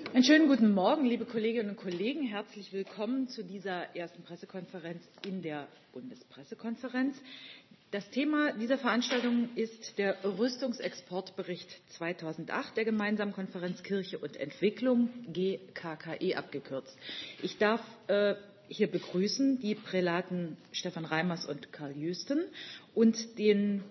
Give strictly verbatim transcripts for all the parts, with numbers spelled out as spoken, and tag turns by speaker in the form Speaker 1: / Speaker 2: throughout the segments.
Speaker 1: Einen schönen guten Morgen, liebe Kolleginnen und Kollegen. Herzlich willkommen zu dieser ersten Pressekonferenz in der Bundespressekonferenz. Das Thema dieser Veranstaltung ist der Rüstungsexportbericht zweitausendacht der Gemeinsamen Konferenz Kirche und Entwicklung, G K K E abgekürzt. Ich darf äh, hier begrüßen die Prälaten Stefan Reimers und Karl Jüsten und den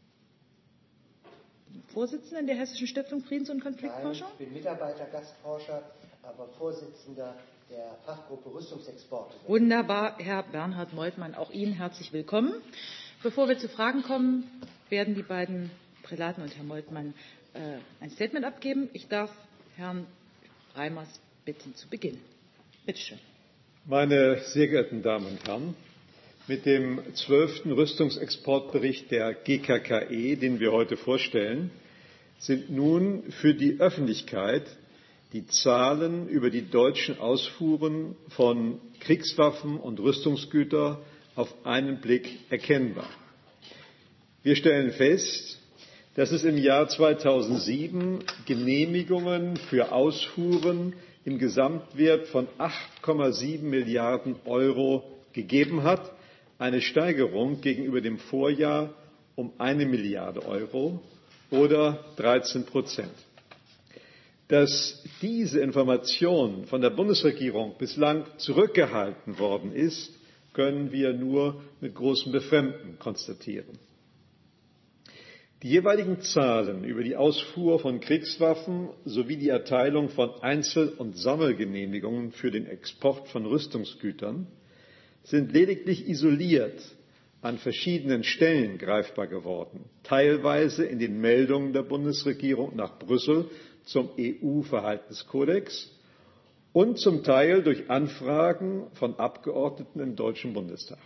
Speaker 1: Vorsitzenden der Hessischen Stiftung Friedens- und Konfliktforschung?
Speaker 2: Nein, ich bin Mitarbeiter, Gastforscher, aber Vorsitzender der Fachgruppe Rüstungsexporte.
Speaker 1: Wunderbar, Herr Bernhard Moltmann, auch Ihnen herzlich willkommen. Bevor wir zu Fragen kommen, werden die beiden Prälaten und Herr Moltmann äh, ein Statement abgeben. Ich darf Herrn Reimers bitten zu beginnen. Bitte schön.
Speaker 3: Meine sehr geehrten Damen und Herren, mit dem zwölften Rüstungsexportbericht der G K K E, den wir heute vorstellen, sind nun für die Öffentlichkeit die Zahlen über die deutschen Ausfuhren von Kriegswaffen und Rüstungsgütern auf einen Blick erkennbar. Wir stellen fest, dass es im Jahr zweitausendsieben Genehmigungen für Ausfuhren im Gesamtwert von acht Komma sieben Milliarden Euro gegeben hat, eine Steigerung gegenüber dem Vorjahr um eine Milliarde Euro oder dreizehn Prozent. Dass diese Information von der Bundesregierung bislang zurückgehalten worden ist, können wir nur mit großem Befremden konstatieren. Die jeweiligen Zahlen über die Ausfuhr von Kriegswaffen sowie die Erteilung von Einzel- und Sammelgenehmigungen für den Export von Rüstungsgütern sind lediglich isoliert an verschiedenen Stellen greifbar geworden, teilweise in den Meldungen der Bundesregierung nach Brüssel zum E U-Verhaltenskodex und zum Teil durch Anfragen von Abgeordneten im Deutschen Bundestag.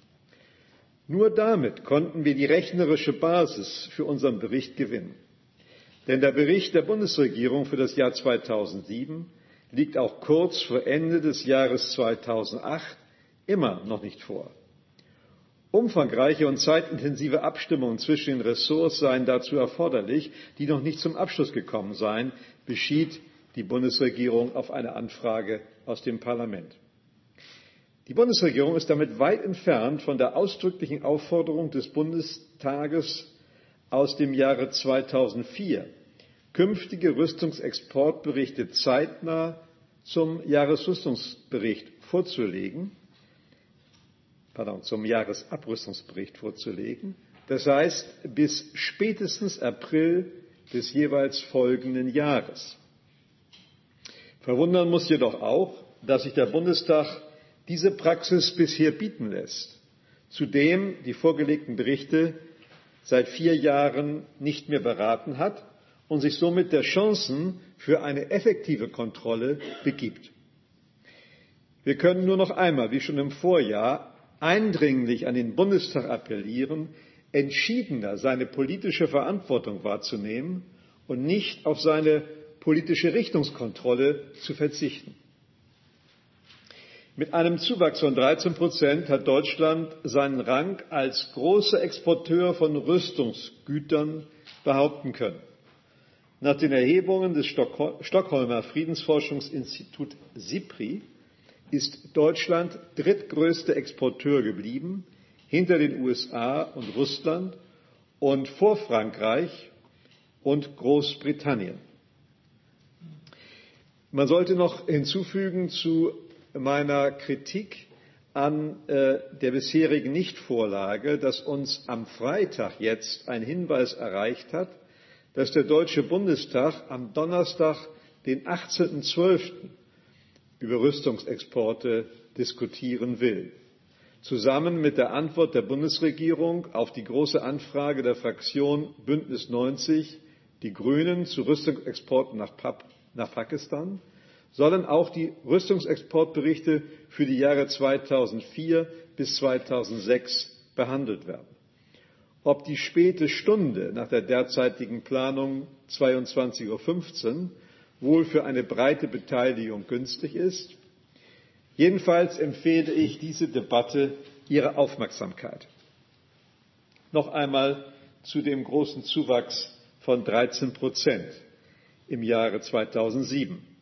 Speaker 3: Nur damit konnten wir die rechnerische Basis für unseren Bericht gewinnen. Denn der Bericht der Bundesregierung für das Jahr zweitausendsieben liegt auch kurz vor Ende des Jahres zweitausendacht immer noch nicht vor. Umfangreiche und zeitintensive Abstimmungen zwischen den Ressorts seien dazu erforderlich, die noch nicht zum Abschluss gekommen seien, beschied die Bundesregierung auf eine Anfrage aus dem Parlament. Die Bundesregierung ist damit weit entfernt von der ausdrücklichen Aufforderung des Bundestages aus dem Jahre zweitausendvier, künftige Rüstungsexportberichte zeitnah zum Jahresrüstungsbericht vorzulegen, pardon, zum Jahresabrüstungsbericht vorzulegen, das heißt bis spätestens April des jeweils folgenden Jahres. Verwundern muss jedoch auch, dass sich der Bundestag diese Praxis bisher bieten lässt, zudem die vorgelegten Berichte seit vier Jahren nicht mehr beraten hat und sich somit der Chancen für eine effektive Kontrolle begibt. Wir können nur noch einmal, wie schon im Vorjahr, eindringlich an den Bundestag appellieren, entschiedener seine politische Verantwortung wahrzunehmen und nicht auf seine politische Richtungskontrolle zu verzichten. Mit einem Zuwachs von dreizehn Prozent hat Deutschland seinen Rang als großer Exporteur von Rüstungsgütern behaupten können. Nach den Erhebungen des Stockholmer Friedensforschungsinstitut SIPRI ist Deutschland drittgrößter Exporteur geblieben, hinter den U S A und Russland und vor Frankreich und Großbritannien. Man sollte noch hinzufügen zu meiner Kritik an äh, der bisherigen Nichtvorlage, dass uns am Freitag jetzt ein Hinweis erreicht hat, dass der Deutsche Bundestag am Donnerstag, den achtzehnten zwölften über Rüstungsexporte diskutieren will. Zusammen mit der Antwort der Bundesregierung auf die Große Anfrage der Fraktion Bündnis neunzig, die Grünen, zu Rüstungsexporten nach, Pap- nach Pakistan, sollen auch die Rüstungsexportberichte für die Jahre zweitausendvier bis zweitausendsechs behandelt werden. Ob die späte Stunde nach der derzeitigen Planung zweiundzwanzig Uhr fünfzehn wohl für eine breite Beteiligung günstig ist? Jedenfalls empfehle ich diese Debatte Ihrer Aufmerksamkeit. Noch einmal zu dem großen Zuwachs von dreizehn Prozent im Jahre zweitausendsieben.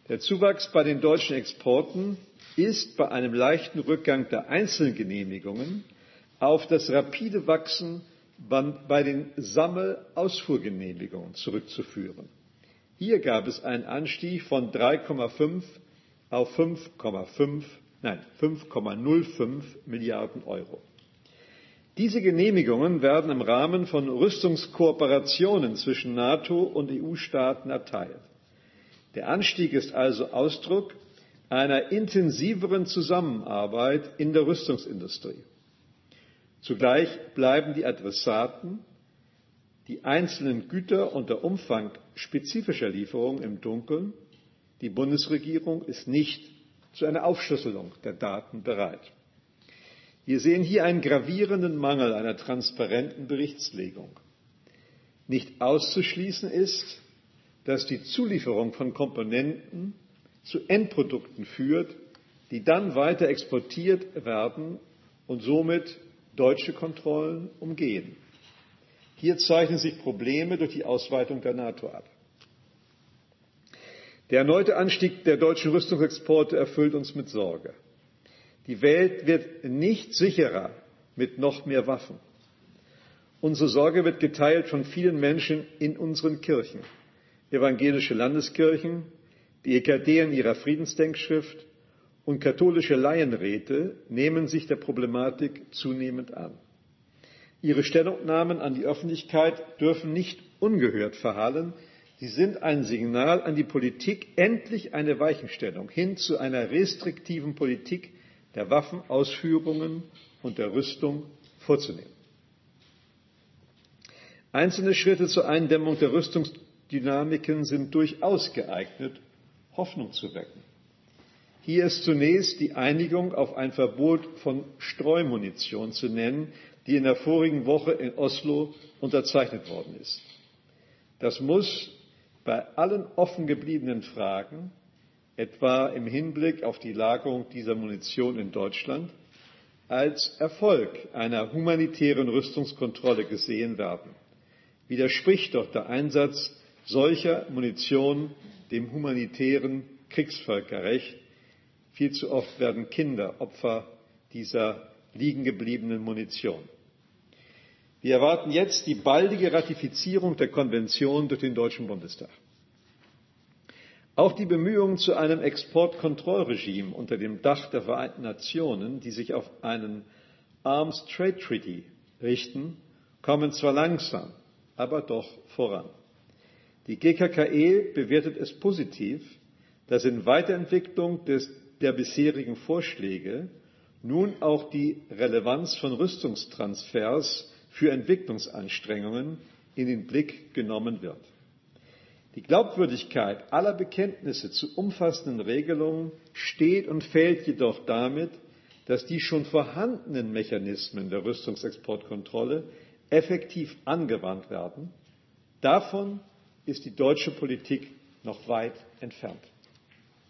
Speaker 3: Der Zuwachs bei den deutschen Exporten ist bei einem leichten Rückgang der Einzelgenehmigungen auf das rapide Wachsen bei den Sammelausfuhrgenehmigungen zurückzuführen. Hier gab es einen Anstieg von drei Komma fünf auf fünf Komma fünf, nein, fünf Komma null fünf Milliarden Euro. Diese Genehmigungen werden im Rahmen von Rüstungskooperationen zwischen NATO und E U-Staaten erteilt. Der Anstieg ist also Ausdruck einer intensiveren Zusammenarbeit in der Rüstungsindustrie. Zugleich bleiben die Adressaten, die einzelnen Güter und der Umfang spezifischer Lieferungen im Dunkeln. Die Bundesregierung ist nicht zu einer Aufschlüsselung der Daten bereit. Wir sehen hier einen gravierenden Mangel einer transparenten Berichtslegung. Nicht auszuschließen ist, dass die Zulieferung von Komponenten zu Endprodukten führt, die dann weiter exportiert werden und somit deutsche Kontrollen umgehen. Hier zeichnen sich Probleme durch die Ausweitung der NATO ab. Der erneute Anstieg der deutschen Rüstungsexporte erfüllt uns mit Sorge. Die Welt wird nicht sicherer mit noch mehr Waffen. Unsere Sorge wird geteilt von vielen Menschen in unseren Kirchen. Evangelische Landeskirchen, die E K D in ihrer Friedensdenkschrift und katholische Laienräte nehmen sich der Problematik zunehmend an. Ihre Stellungnahmen an die Öffentlichkeit dürfen nicht ungehört verhallen. Sie sind ein Signal an die Politik, endlich eine Weichenstellung hin zu einer restriktiven Politik der Waffenausführungen und der Rüstung vorzunehmen. Einzelne Schritte zur Eindämmung der Rüstungsdynamiken sind durchaus geeignet, Hoffnung zu wecken. Hier ist zunächst die Einigung auf ein Verbot von Streumunition zu nennen, die in der vorigen Woche in Oslo unterzeichnet worden ist. Das muss bei allen offen gebliebenen Fragen, etwa im Hinblick auf die Lagerung dieser Munition in Deutschland, als Erfolg einer humanitären Rüstungskontrolle gesehen werden. Widerspricht doch der Einsatz solcher Munition dem humanitären Kriegsvölkerrecht. Viel zu oft werden Kinder Opfer dieser liegengebliebenen Munition. Wir erwarten jetzt die baldige Ratifizierung der Konvention durch den Deutschen Bundestag. Auch die Bemühungen zu einem Exportkontrollregime unter dem Dach der Vereinten Nationen, die sich auf einen Arms Trade Treaty richten, kommen zwar langsam, aber doch voran. Die G K K E bewertet es positiv, dass in Weiterentwicklung des, der bisherigen Vorschläge nun auch die Relevanz von Rüstungstransfers für Entwicklungsanstrengungen in den Blick genommen wird. Die Glaubwürdigkeit aller Bekenntnisse zu umfassenden Regelungen steht und fällt jedoch damit, dass die schon vorhandenen Mechanismen der Rüstungsexportkontrolle effektiv angewandt werden. Davon ist die deutsche Politik noch weit entfernt.